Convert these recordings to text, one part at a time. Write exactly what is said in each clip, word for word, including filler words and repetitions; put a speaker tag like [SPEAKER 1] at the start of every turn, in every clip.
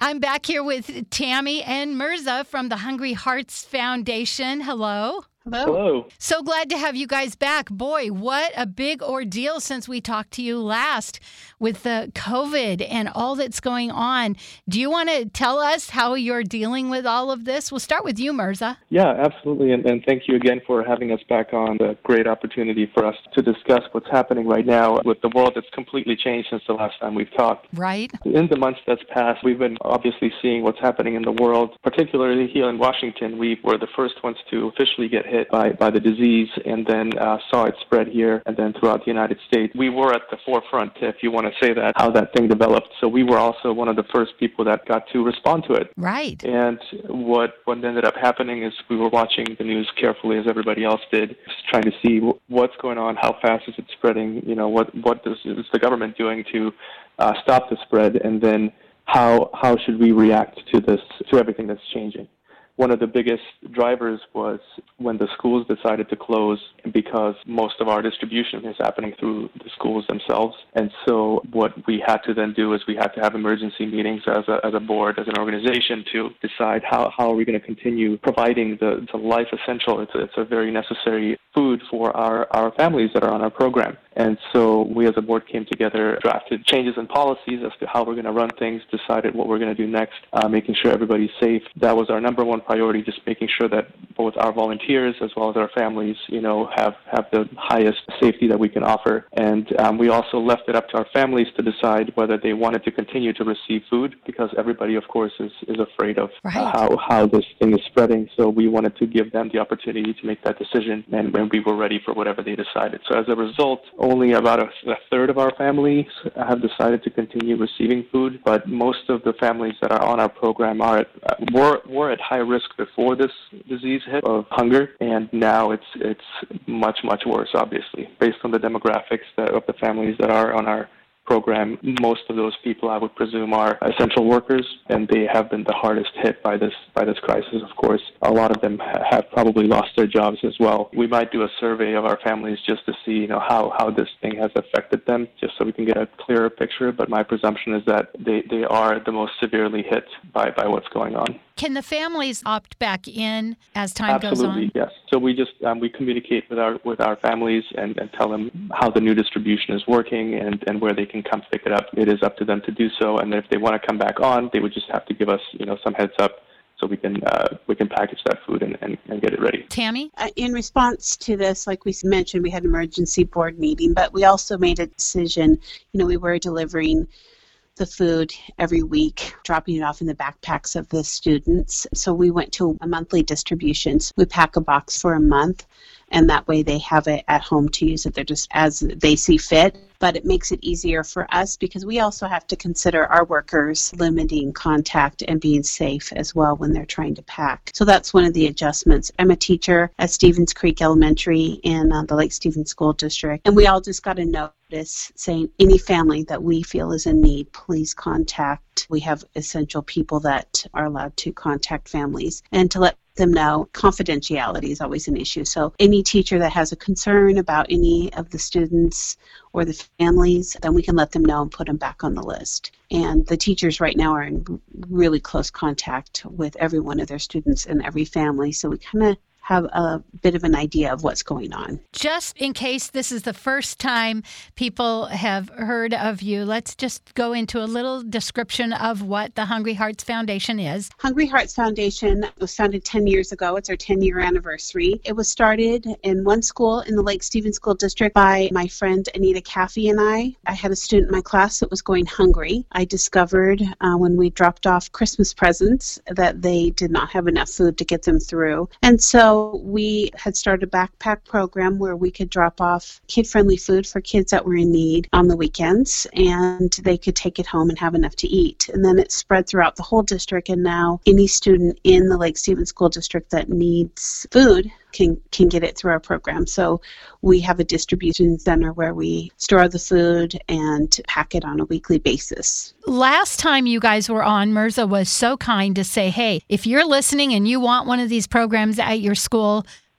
[SPEAKER 1] I'm back here with Tammy and Mirza from the Hungry Hearts Foundation. Hello.
[SPEAKER 2] Hello.
[SPEAKER 3] Hello.
[SPEAKER 1] So glad to have you guys back. Boy, what a big ordeal since we talked to you last with the COVID and all that's going on. Do you want to tell us how you're dealing with all of this? We'll start with you, Mirza.
[SPEAKER 3] Yeah, absolutely. And, and thank you again for having us back on. A great opportunity for us to discuss what's happening right now with the world that's completely changed since the last time we've talked.
[SPEAKER 1] Right.
[SPEAKER 3] In the months that's passed, we've been obviously seeing what's happening in the world, particularly here in Washington. We were the first ones to officially get hit by, by the disease and then uh, saw it spread here and then throughout the United States. We were at the forefront, if you want to say that, how that thing developed. So we were also one of the first people that got to respond to it.
[SPEAKER 1] Right.
[SPEAKER 3] And what, what ended up happening is we were watching the news carefully as everybody else did, just trying to see what's going on, how fast is it spreading, you know, what, what does, is the government doing to uh, stop the spread, and then how how should we react to this, to everything that's changing. One of the biggest drivers was when the schools decided to close because most of our distribution is happening through the schools themselves. And so what we had to then do is we had to have emergency meetings as a, as a board, as an organization, to decide how, how are we going to continue providing the, the life essential. It's a, it's a very necessary food for our, our families that are on our program. And so we as a board came together, drafted changes in policies as to how we're going to run things, decided what we're going to do next, uh, making sure everybody's safe. That was our number one priority, just making sure that both our volunteers as well as our families, you know, have, have the highest safety that we can offer. And um, we also left it up to our families to decide whether they wanted to continue to receive food, because everybody, of course, is, is afraid of
[SPEAKER 1] right.
[SPEAKER 3] uh, how, how this thing is spreading. So we wanted to give them the opportunity to make that decision, and when we were ready for whatever they decided. So as a result, only about a, a third of our families have decided to continue receiving food, but most of the families that are on our program are at, uh, were, were at high risk before this disease hit of hunger, and now it's it's much, much worse, obviously. Based on the demographics that, of the families that are on our program, most of those people, I would presume, are essential workers, and they have been the hardest hit by this by this crisis, of course. A lot of them ha- have probably lost their jobs as well. We might do a survey of our families just to see, you know, how, how this thing has affected them, just so we can get a clearer picture, but my presumption is that they, they are the most severely hit by, by what's going on.
[SPEAKER 1] Can the families opt back in as time
[SPEAKER 3] Absolutely,
[SPEAKER 1] goes on?
[SPEAKER 3] yes. So we just um, we communicate with our with our families and, and tell them how the new distribution is working and, and where they can come pick it up. It is up to them to do so, and if they want to come back on, they would just have to give us, you know, some heads up so we can uh, we can package that food and, and, and get it ready.
[SPEAKER 1] Tammy?
[SPEAKER 2] Uh, in response to this, like we mentioned, we had an emergency board meeting, but we also made a decision. You know, we were delivering the food every week, dropping it off in the backpacks of the students. So we went to a monthly distribution. So we pack a box for a month, and that way they have it at home to use it. They're just as they see fit. But it makes it easier for us because we also have to consider our workers limiting contact and being safe as well when they're trying to pack. So that's one of the adjustments. I'm a teacher at Stevens Creek Elementary in uh, the Lake Stevens School District, and we all just got a notice saying any family that we feel is in need, please contact. We have essential people that are allowed to contact families, and to let them know confidentiality is always an issue. So any teacher that has a concern about any of the students or the families, then we can let them know and put them back on the list. And the teachers right now are in really close contact with every one of their students and every family, so we kind of have a bit of an idea of what's going on.
[SPEAKER 1] Just in case this is the first time people have heard of you, let's just go into a little description of what the Hungry Hearts Foundation is.
[SPEAKER 2] Hungry Hearts Foundation was founded ten years ago. It's our ten-year anniversary. It was started in one school in the Lake Stevens School District by my friend Anita Caffey and I. I had a student in my class that was going hungry. I discovered uh, when we dropped off Christmas presents that they did not have enough food to get them through. And so we had started a backpack program where we could drop off kid-friendly food for kids that were in need on the weekends, and they could take it home and have enough to eat. And then it spread throughout the whole district, and now any student in the Lake Stevens School District that needs food can can get it through our program. So we have a distribution center where we store the food and pack it on a weekly basis.
[SPEAKER 1] Last time you guys were on, Mirza was so kind to say, hey, if you're listening and you want one of these programs at your school,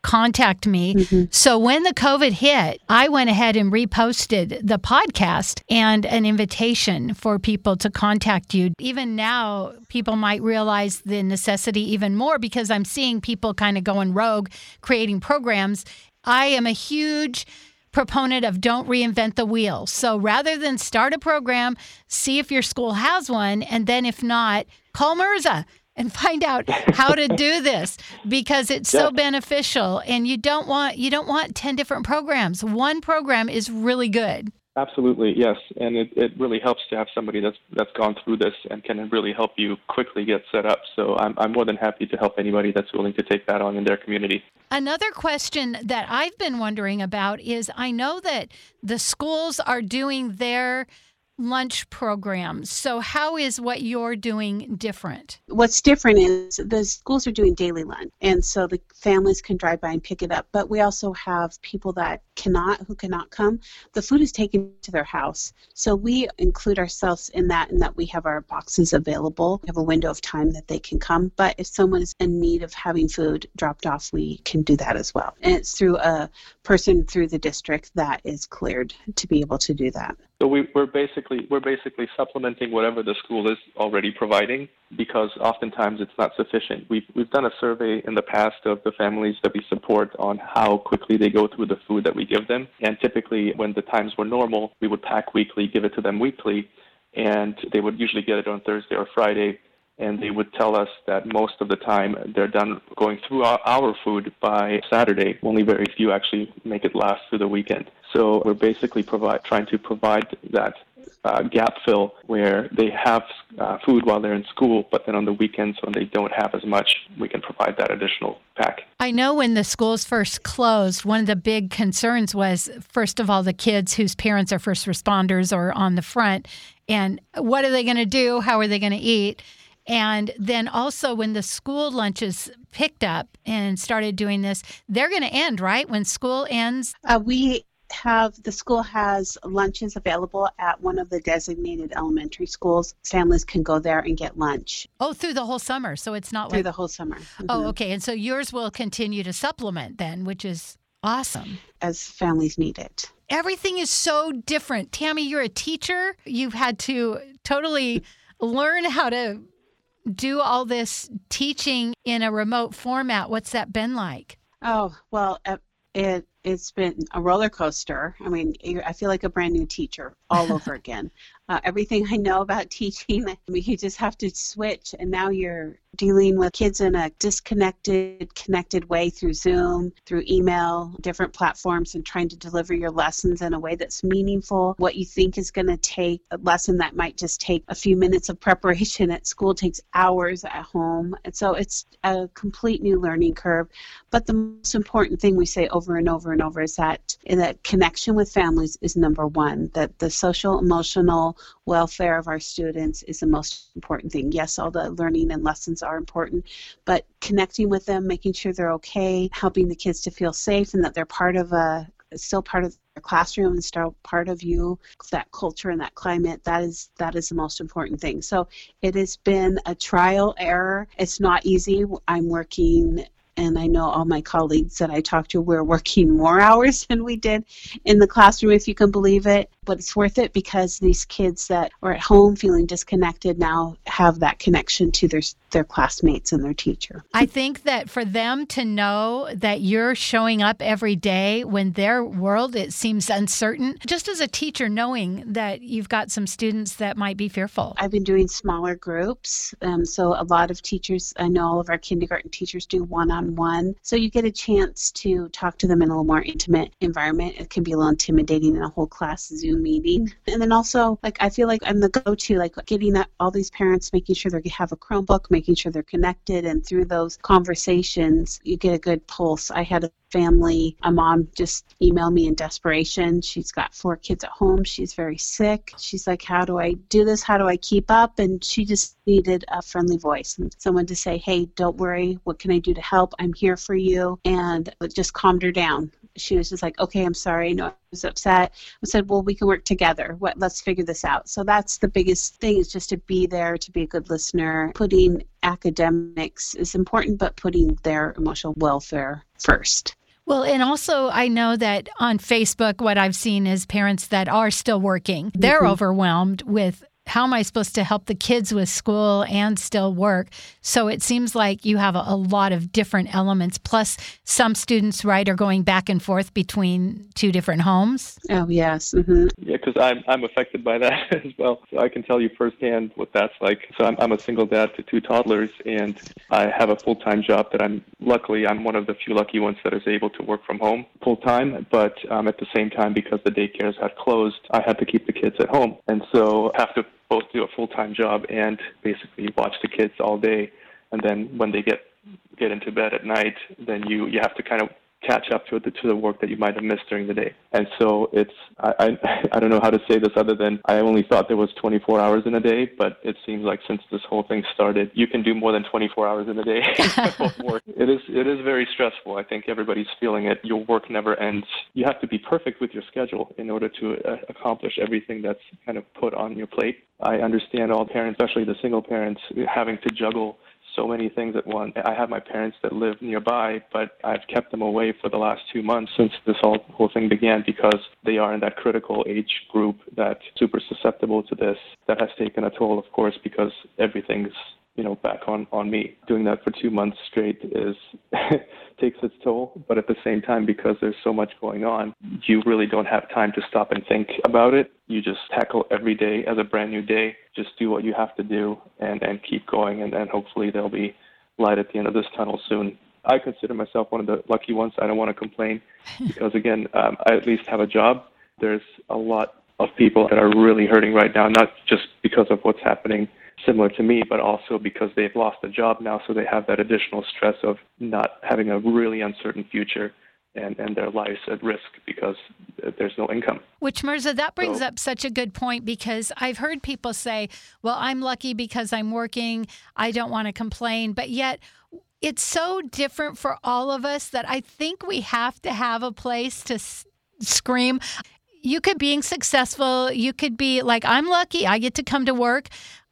[SPEAKER 1] contact me. Mm-hmm. So when the COVID hit, I went ahead and reposted the podcast and an invitation for people to contact you. Even now, people might realize the necessity even more because I'm seeing people kind of going rogue, creating programs. I am a huge proponent of don't reinvent the wheel. So rather than start a program, see if your school has one, and then if not, call MIRSA and find out how to do this because it's yeah. so beneficial. And you don't want you don't want ten different programs. One program is really good.
[SPEAKER 3] Absolutely, yes. And it, it really helps to have somebody that's that's gone through this and can really help you quickly get set up. So I'm I'm more than happy to help anybody that's willing to take that on in their community.
[SPEAKER 1] Another question that I've been wondering about is I know that the schools are doing their lunch programs. So how is what you're doing different?
[SPEAKER 2] What's different is the schools are doing daily lunch, and so the families can drive by and pick it up. But we also have people that cannot, who cannot come. The food is taken to their house. So we include ourselves in that, and that we have our boxes available. We have a window of time that they can come. But if someone is in need of having food dropped off, we can do that as well. And it's through a person through the district that is cleared to be able to do that.
[SPEAKER 3] So we, we're basically we're basically supplementing whatever the school is already providing because oftentimes it's not sufficient. We've we've done a survey in the past of the families that we support on how quickly they go through the food that we give them. And typically, when the times were normal, we would pack weekly, give it to them weekly, and they would usually get it on Thursday or Friday. And they would tell us that most of the time they're done going through our, our food by Saturday. Only very few actually make it last through the weekend. So we're basically provide, trying to provide that uh, gap fill where they have uh, food while they're in school, but then on the weekends when they don't have as much, we can provide that additional pack.
[SPEAKER 1] I know when the schools first closed, one of the big concerns was, first of all, the kids whose parents are first responders or on the front, and what are they going to do? How are they going to eat? And then also when the school lunches picked up and started doing this, they're going to end, right? When school ends?
[SPEAKER 2] Uh, we have, the school has lunches available at one of the designated elementary schools. Families can go there and get lunch.
[SPEAKER 1] Oh, through the whole summer. So it's not
[SPEAKER 2] through
[SPEAKER 1] like...
[SPEAKER 2] the whole summer. Mm-hmm.
[SPEAKER 1] Oh, okay. And so yours will continue to supplement then, which is awesome.
[SPEAKER 2] As families need it.
[SPEAKER 1] Everything is so different. Tammy, you're a teacher. You've had to totally learn how to do all this teaching in a remote format. What's that been like?
[SPEAKER 2] Oh, well, it, it's been a roller coaster. I mean, I feel like a brand new teacher all over again. Uh, everything I know about teaching, I mean, you just have to switch, and now you're dealing with kids in a disconnected, connected way through Zoom, through email, different platforms, and trying to deliver your lessons in a way that's meaningful. What you think is going to take a lesson that might just take a few minutes of preparation at school takes hours at home. And so it's a complete new learning curve. But the most important thing we say over and over and over is that, that connection with families is number one, that the social, emotional welfare of our students is the most important thing. Yes, all the learning and lessons are important, but connecting with them, making sure they're okay, helping the kids to feel safe and that they're part of a, still part of their classroom and still part of you, that culture and that climate, that is that is the most important thing. So it has been a trial error. It's not easy. I'm working, and I know all my colleagues that I talk to, we're working more hours than we did in the classroom, if you can believe it. But it's worth it because these kids that are at home feeling disconnected now have that connection to their their classmates and their teacher.
[SPEAKER 1] I think that for them to know that you're showing up every day when their world, it seems uncertain, just as a teacher knowing that you've got some students that might be fearful.
[SPEAKER 2] I've been doing smaller groups. Um, so a lot of teachers, I know all of our kindergarten teachers do one-on-one. So you get a chance to talk to them in a little more intimate environment. It can be a little intimidating in a whole class Zoom meeting. And then also, like, I feel like I'm the go-to, like getting at all these parents, making sure they have a Chromebook, making sure they're connected, and through those conversations, you get a good pulse. I had a family, a mom just emailed me in desperation. She's got four kids at home. She's very sick. She's like, how do I do this? How do I keep up? And she just needed a friendly voice and someone to say, hey, don't worry. What can I do to help? I'm here for you. And it just calmed her down. She was just like, okay, I'm sorry. I know was upset. I said, well, we can work together. What, let's figure this out. So that's the biggest thing, is just to be there, to be a good listener. Putting academics is important, but putting their emotional welfare first.
[SPEAKER 1] Well, and also I know that on Facebook, what I've seen is parents that are still working. They're mm-hmm. overwhelmed with, how am I supposed to help the kids with school and still work? So it seems like you have a, a lot of different elements. Plus, some students, right, are going back and forth between two different homes.
[SPEAKER 2] Oh, yes. Mm-hmm.
[SPEAKER 3] Yeah, because I'm I'm affected by that as well. So I can tell you firsthand what that's like. So I'm I'm a single dad to two toddlers, and I have a full-time job that I'm, luckily, I'm one of the few lucky ones that is able to work from home full-time. But um, at the same time, because the daycares had closed, I had to keep the kids at home. And so I have to both do a full-time job and basically watch the kids all day, and then when they get get into bed at night, then you, you have to kind of catch up to the to the work that you might have missed during the day. And so it's I, I I don't know how to say this other than I only thought there was twenty-four hours in a day, but it seems like since this whole thing started, you can do more than twenty-four hours in a day. It is it is very stressful. I think everybody's feeling it. Your work never ends. You have to be perfect with your schedule in order to uh, accomplish everything that's kind of put on your plate. I understand all parents, especially the single parents, having to juggle so many things at once. I have my parents that live nearby, but I've kept them away for the last two months since this whole, whole thing began, because they are in that critical age group that's super susceptible to this. That has taken a toll, of course, because everything's, you know, back on, on me. Doing that for two months straight is takes its toll, but at the same time, because there's so much going on, you really don't have time to stop and think about it. You just tackle every day as a brand new day. Just do what you have to do and, and keep going, and then hopefully there'll be light at the end of this tunnel soon. I consider myself one of the lucky ones. I don't want to complain because, again, um, I at least have a job. There's a lot of people that are really hurting right now, not just because of what's happening similar to me, but also because they've lost a job now, so they have that additional stress of not having a really uncertain future and, and their lives at risk because there's no income.
[SPEAKER 1] Which, Mirza, that brings
[SPEAKER 3] so,
[SPEAKER 1] up such a good point, because I've heard people say, well, I'm lucky because I'm working, I don't want to complain, but yet it's so different for all of us that I think we have to have a place to s- scream. You could be successful, you could be like, I'm lucky, I get to come to work.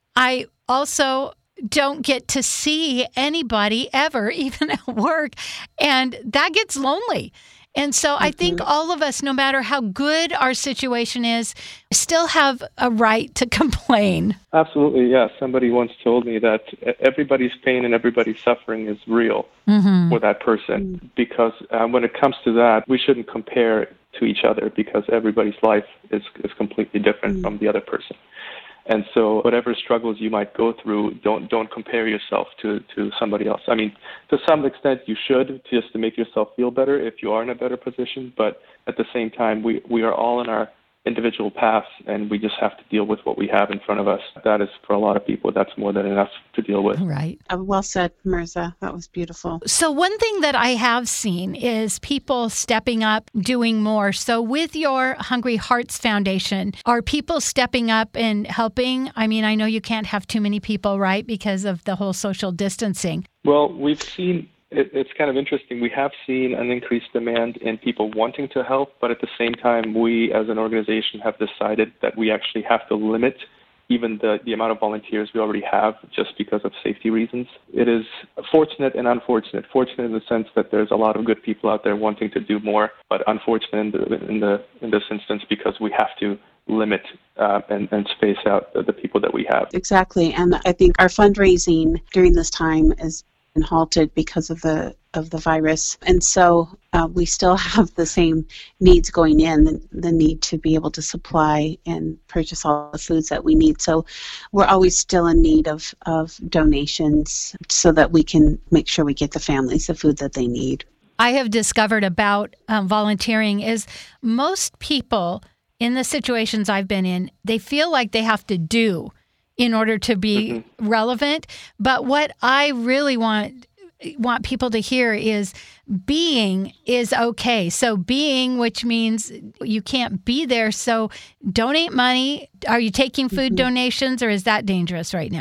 [SPEAKER 1] I also don't get to see anybody ever, even at work, and that gets lonely. And so mm-hmm. I think all of us, no matter how good our situation is, still have a right to complain.
[SPEAKER 3] Absolutely, yeah. Somebody once told me that everybody's pain and everybody's suffering is real mm-hmm. for that person, mm-hmm. because uh, when it comes to that, we shouldn't compare to each other, because everybody's life is, is completely different mm-hmm. from the other person. And so whatever struggles you might go through, don't don't compare yourself to, to somebody else. I mean, to some extent you should, just to make yourself feel better if you are in a better position. But at the same time, we, we are all in our individual paths, and we just have to deal with what we have in front of us. That is, for a lot of people, that's more than enough to deal with.
[SPEAKER 1] Right.
[SPEAKER 2] Uh, well said, Mirza. That was beautiful.
[SPEAKER 1] So one thing that I have seen is people stepping up, doing more. So with your Hungry Hearts Foundation, are people stepping up and helping? I mean, I know you can't have too many people, right, because of the whole social distancing.
[SPEAKER 3] Well, we've seen... It, it's kind of interesting. We have seen an increased demand in people wanting to help, but at the same time, we as an organization have decided that we actually have to limit even the, the amount of volunteers we already have, just because of safety reasons. It is fortunate and unfortunate. Fortunate in the sense that there's a lot of good people out there wanting to do more, but unfortunate in the, in, the, in this instance because we have to limit uh, and, and space out the, the people that we have.
[SPEAKER 2] Exactly, and I think our fundraising during this time is been halted because of the of the virus, and so uh, we still have the same needs going in, the, the need to be able to supply and purchase all the foods that we need. So we're always still in need of, of donations so that we can make sure we get the families the food that they need.
[SPEAKER 1] I have discovered about um, volunteering is most people in the situations I've been in, they feel like they have to do in order to be mm-hmm. relevant. But what I really want want people to hear is being is okay. So being, which means you can't be there. So donate money. Are you taking food mm-hmm. donations, or is that dangerous right now?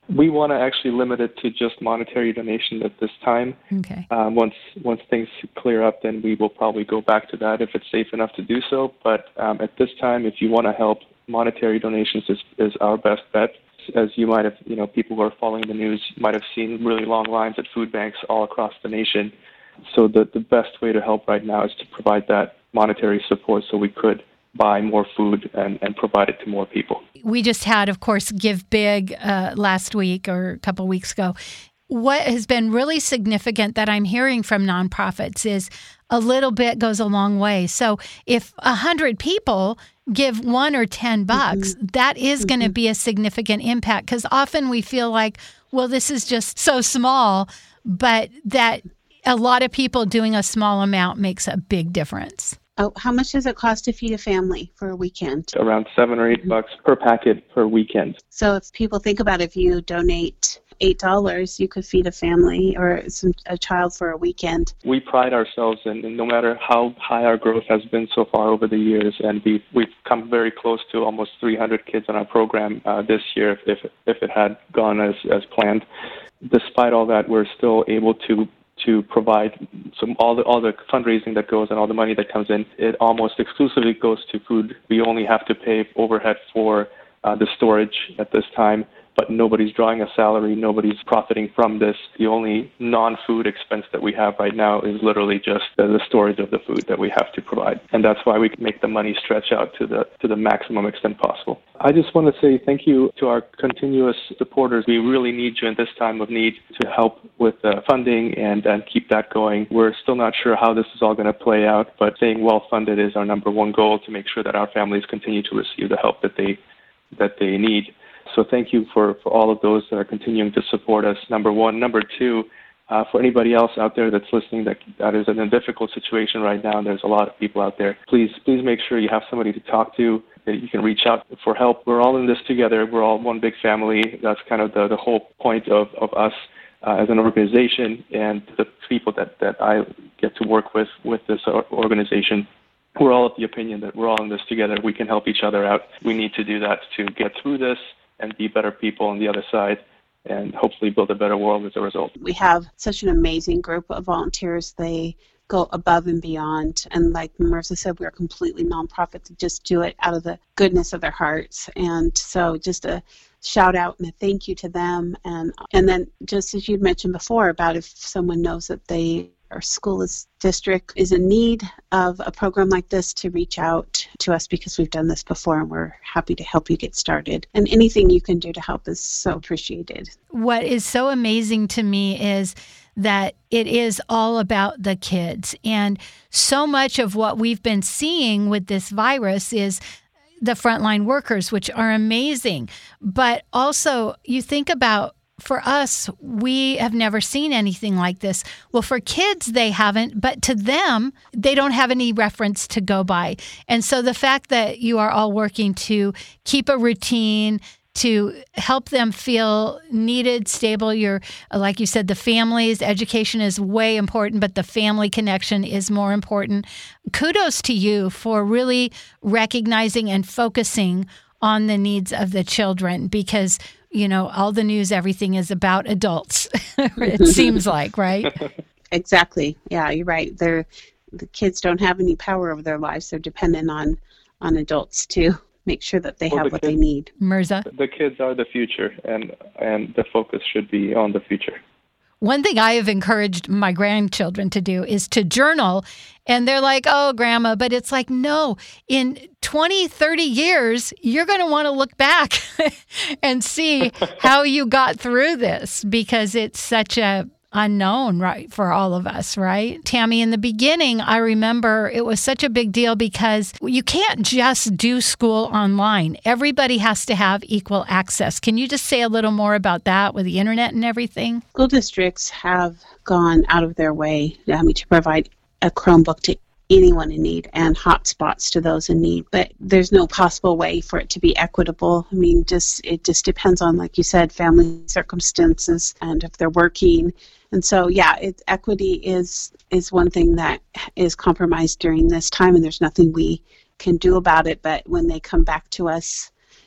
[SPEAKER 3] We want to actually limit it to just monetary donation at this time.
[SPEAKER 1] Okay.
[SPEAKER 3] Um, once once things clear up, then we will probably go back to that if it's safe enough to do so. But um, at this time, if you want to help, monetary donations is, is our best bet. As you might have, you know, people who are following the news might have seen really long lines at food banks all across the nation. So the, the best way to help right now is to provide that monetary support so we could buy more food and, and provide it to more people.
[SPEAKER 1] We just had, of course, Give Big uh, last week or a couple weeks ago. What has been really significant that I'm hearing from nonprofits is a little bit goes a long way. So if a hundred people give one or ten bucks, mm-hmm. that is mm-hmm. going to be a significant impact, because often we feel like, well, this is just so small, but that a lot of people doing a small amount makes a big difference.
[SPEAKER 2] Oh, how much does it cost to feed a family for a weekend?
[SPEAKER 3] Around seven or eight mm-hmm. bucks per packet per weekend.
[SPEAKER 2] So if people think about it, if you donate eight dollars, you could feed a family or some, a child for a weekend.
[SPEAKER 3] We pride ourselves in, in no matter how high our growth has been so far over the years, and we've, we've come very close to almost three hundred kids on our program uh, this year if, if, if it had gone as, as planned. Despite all that, we're still able to to provide some all the all the fundraising that goes and all the money that comes in. It almost exclusively goes to food. We only have to pay overhead for uh, the storage at this time, but nobody's drawing a salary. Nobody's profiting from this. The only non-food expense that we have right now is literally just the, the storage of the food that we have to provide, and that's why we can make the money stretch out to the to the maximum extent possible. I just want to say thank you to our continuous supporters. We really need you in this time of need to help with uh, funding and, and keep that going. We're still not sure how this is all going to play out, but staying well-funded is our number one goal, to make sure that our families continue to receive the help that they that they need. So thank you for, for all of those that are continuing to support us, number one. Number two, uh, for anybody else out there that's listening that, that is in a difficult situation right now, and there's a lot of people out there, please please make sure you have somebody to talk to, that you can reach out for help. We're all in this together. We're all one big family. That's kind of the, the whole point of, of us uh, as an organization, and the people that, that I get to work with with this organization. We're all of the opinion that we're all in this together. We can help each other out. We need to do that to get through this and be better people on the other side, and hopefully build a better world as a result.
[SPEAKER 2] We have such an amazing group of volunteers. They go above and beyond. And like Marissa said, we're completely nonprofit to just do it out of the goodness of their hearts. And so just a shout out and a thank you to them. And and then just as you'd mentioned before about if someone knows that they our school is, district is in need of a program like this, to reach out to us, because we've done this before and we're happy to help you get started. And anything you can do to help is so appreciated.
[SPEAKER 1] What is so amazing to me is that it is all about the kids. And so much of what we've been seeing with this virus is the frontline workers, which are amazing. But also you think about, for us, we have never seen anything like this. Well, for kids, they haven't, but to them, they don't have any reference to go by. And so the fact that you are all working to keep a routine, to help them feel needed, stable. You're, like you said, the families, education is way important, but the family connection is more important. Kudos to you for really recognizing and focusing on the needs of the children, because you know, all the news, everything is about adults, it seems like, right?
[SPEAKER 2] Exactly. Yeah, you're right. They're, the kids don't have any power over their lives. They're dependent on, on adults to make sure that they well, have the what kids, they need.
[SPEAKER 1] Mirza?
[SPEAKER 3] The kids are the future, and, and the focus should be on the future.
[SPEAKER 1] One thing I have encouraged my grandchildren to do is to journal. And they're like, oh, Grandma, but it's like, no, in twenty, thirty years, you're going to want to look back and see how you got through this, because it's such a unknown, right, for all of us, right? Tammy, in the beginning, I remember it was such a big deal because you can't just do school online. Everybody has to have equal access. Can you just say a little more about that with the internet and everything?
[SPEAKER 2] School districts have gone out of their way I mean, to provide a Chromebook to anyone in need and hotspots to those in need, but there's no possible way for it to be equitable. I mean, just it just depends on, like you said, family circumstances and if they're working. And so, yeah, it, equity is is one thing that is compromised during this time, and there's nothing we can do about it. But when they come back to us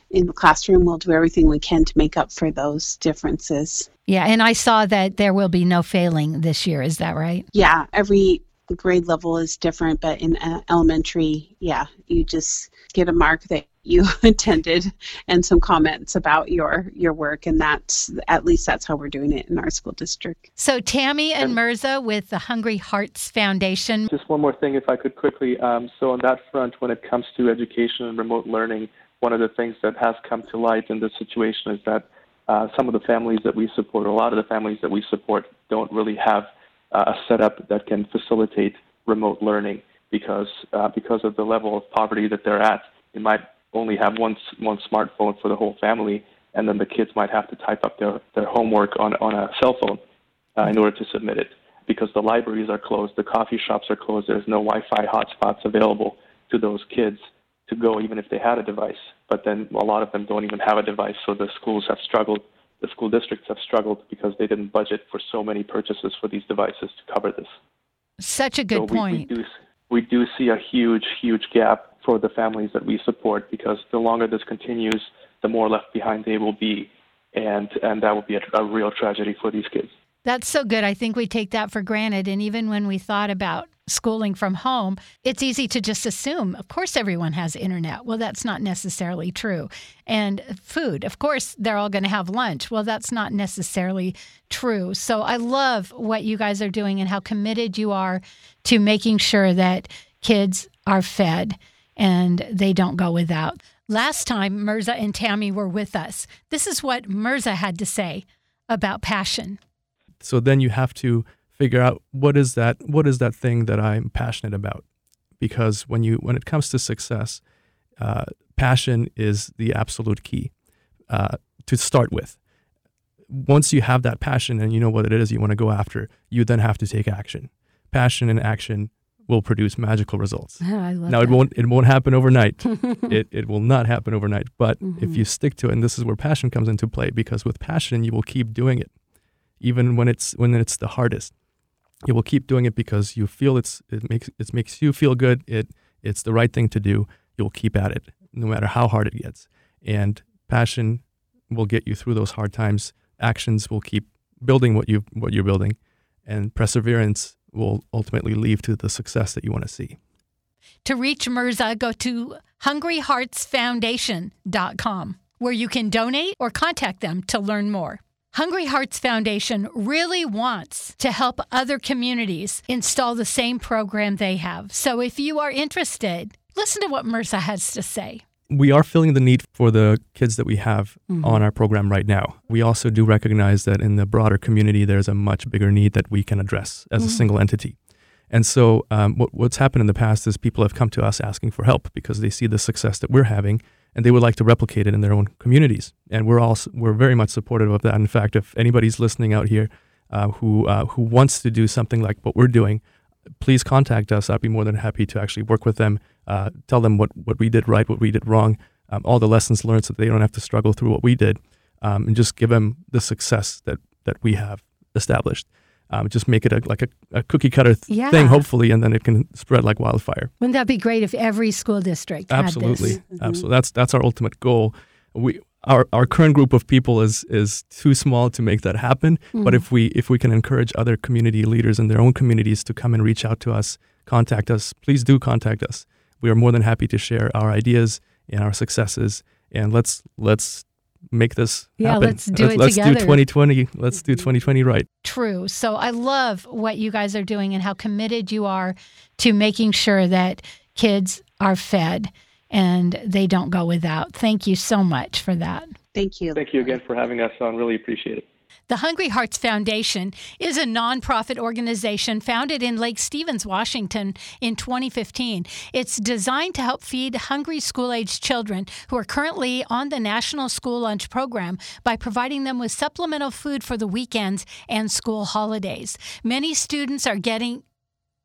[SPEAKER 2] in the classroom, we'll do everything we can to make up for those differences.
[SPEAKER 1] Yeah, and I saw that there will be no failing this year. Is that right?
[SPEAKER 2] Yeah, every grade level is different, but in uh, elementary, yeah, you just get a mark that you attended and some comments about your your work, and that's at least that's how we're doing it in our school district.
[SPEAKER 1] So Tammy and Mirza with the Hungry Hearts Foundation.
[SPEAKER 3] Just one more thing, if I could quickly. Um, so on that front, when it comes to education and remote learning, one of the things that has come to light in this situation is that uh, some of the families that we support, or a lot of the families that we support, don't really have uh, a setup that can facilitate remote learning because uh, because of the level of poverty that they're at. They might only have one one smartphone for the whole family, and then the kids might have to type up their, their homework on, on a cell phone uh, in order to submit it. Because the libraries are closed, the coffee shops are closed, there's no Wi-Fi hotspots available to those kids to go even if they had a device. But then a lot of them don't even have a device, so the schools have struggled, the school districts have struggled because they didn't budget for so many purchases for these devices to cover this.
[SPEAKER 1] Such a good
[SPEAKER 3] so we,
[SPEAKER 1] point.
[SPEAKER 3] We do, we do see a huge, huge gap for the families that we support, because the longer this continues, the more left behind they will be, and and that will be a, a real tragedy for these kids.
[SPEAKER 1] That's so good. I think we take that for granted. And even when we thought about schooling from home, it's easy to just assume, of course, everyone has internet. Well, that's not necessarily true. And food, of course, they're all going to have lunch. Well, that's not necessarily true. So I love what you guys are doing and how committed you are to making sure that kids are fed and they don't go without. Last time, Mirza and Tammy were with us. This is what Mirza had to say about passion.
[SPEAKER 4] So then you have to figure out what is that what is that thing that I'm passionate about, because when you when it comes to success, uh, passion is the absolute key uh, to start with. Once you have that passion and you know what it is you want to go after, you then have to take action. Passion and action will produce magical results.
[SPEAKER 1] Oh, I love
[SPEAKER 4] now
[SPEAKER 1] that.
[SPEAKER 4] it won't it won't happen overnight. it it will not happen overnight. But
[SPEAKER 1] Mm-hmm.
[SPEAKER 4] if you stick to it, and this is where passion comes into play, because with passion you will keep doing it. Even when it's when it's the hardest, you will keep doing it because you feel it's it makes it makes you feel good. It it's the right thing to do. You'll keep at it no matter how hard it gets. And passion will get you through those hard times. Actions will keep building what you what you're building, and perseverance will ultimately lead to the success that you want to see.
[SPEAKER 1] To reach Mirza, go to hungry hearts foundation dot com, where you can donate or contact them to learn more. Hungry Hearts Foundation really wants to help other communities install the same program they have. So if you are interested, listen to what Mirza has to say.
[SPEAKER 4] We are filling the need for the kids that we have
[SPEAKER 1] Mm-hmm.
[SPEAKER 4] on our program right now. We also do recognize that in the broader community, there's a much bigger need that we can address as
[SPEAKER 1] Mm-hmm.
[SPEAKER 4] a single entity. And so um, what, what's happened in the past is people have come to us asking for help because they see the success that we're having, and they would like to replicate it in their own communities. And we're also we're very much supportive of that. In fact, if anybody's listening out here uh, who uh, who wants to do something like what we're doing, please contact us. I'd be more than happy to actually work with them, uh, tell them what, what we did right, what we did wrong, um, all the lessons learned, so that they don't have to struggle through what we did, um, and just give them the success that, that we have established. Um, just make it a, like a, a cookie cutter th-
[SPEAKER 1] Yeah.
[SPEAKER 4] thing, hopefully, and then it can spread like wildfire.
[SPEAKER 1] Wouldn't that be great if every school district had
[SPEAKER 4] Absolutely,
[SPEAKER 1] this?
[SPEAKER 2] Mm-hmm.
[SPEAKER 4] absolutely. That's that's our ultimate goal. We our our current group of people is is too small to make that happen.
[SPEAKER 1] Mm-hmm.
[SPEAKER 4] But if we if we can encourage other community leaders in their own communities to come and reach out to us, contact us, please do contact us. We are more than happy to share our ideas and our successes, and let's let's make this
[SPEAKER 1] Yeah,
[SPEAKER 4] happen.
[SPEAKER 1] let's do it
[SPEAKER 4] let's
[SPEAKER 1] together.
[SPEAKER 4] do twenty twenty. Let's do twenty twenty right.
[SPEAKER 1] True. So I love what you guys are doing and how committed you are to making sure that kids are fed and they don't go without. Thank you so much for that.
[SPEAKER 2] Thank you.
[SPEAKER 3] Thank you again for having us on. Really appreciate it.
[SPEAKER 1] The Hungry Hearts Foundation is a nonprofit organization founded in Lake Stevens, Washington in twenty fifteen. It's designed to help feed hungry school-aged children who are currently on the National School Lunch Program by providing them with supplemental food for the weekends and school holidays. Many students are getting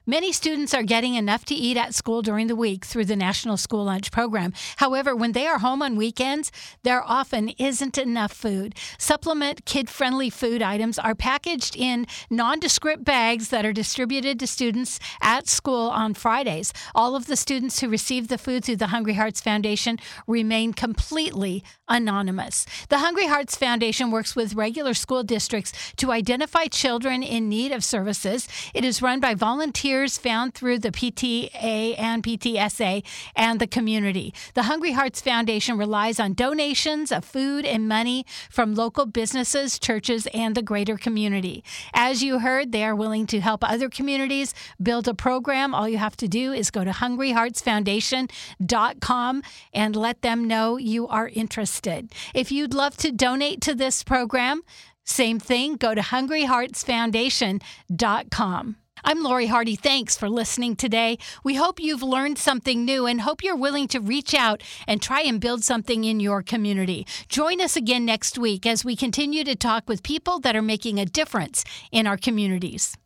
[SPEAKER 1] Many students are getting enough to eat at school during the week through the National School Lunch Program. However, when they are home on weekends, there often isn't enough food. Supplement kid-friendly food items are packaged in nondescript bags that are distributed to students at school on Fridays. All of the students who receive the food through the Hungry Hearts Foundation remain completely anonymous. The Hungry Hearts Foundation works with regular school districts to identify children in need of services. It is run by volunteers found through the P T A and P T S A and the community. The Hungry Hearts Foundation relies on donations of food and money from local businesses, churches, and the greater community. As you heard, they are willing to help other communities build a program. All you have to do is go to hungry hearts foundation dot com and let them know you are interested. If you'd love to donate to this program, same thing, go to hungry hearts foundation dot com. I'm Lori Hardy. Thanks for listening today. We hope you've learned something new and hope you're willing to reach out and try and build something in your community. Join us again next week as we continue to talk with people that are making a difference in our communities.